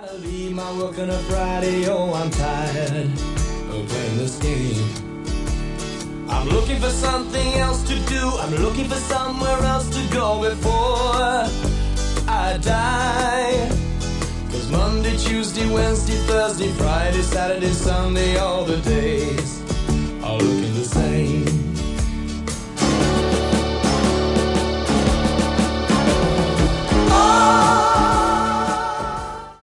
I leave my work on a Friday, oh, I'm tired of playing this game. I'm looking for something else to do. I'm looking for somewhere else to go before I die. 'Cause Monday, Tuesday, Wednesday, Thursday, Friday, Saturday, Sunday, all the days are looking the same.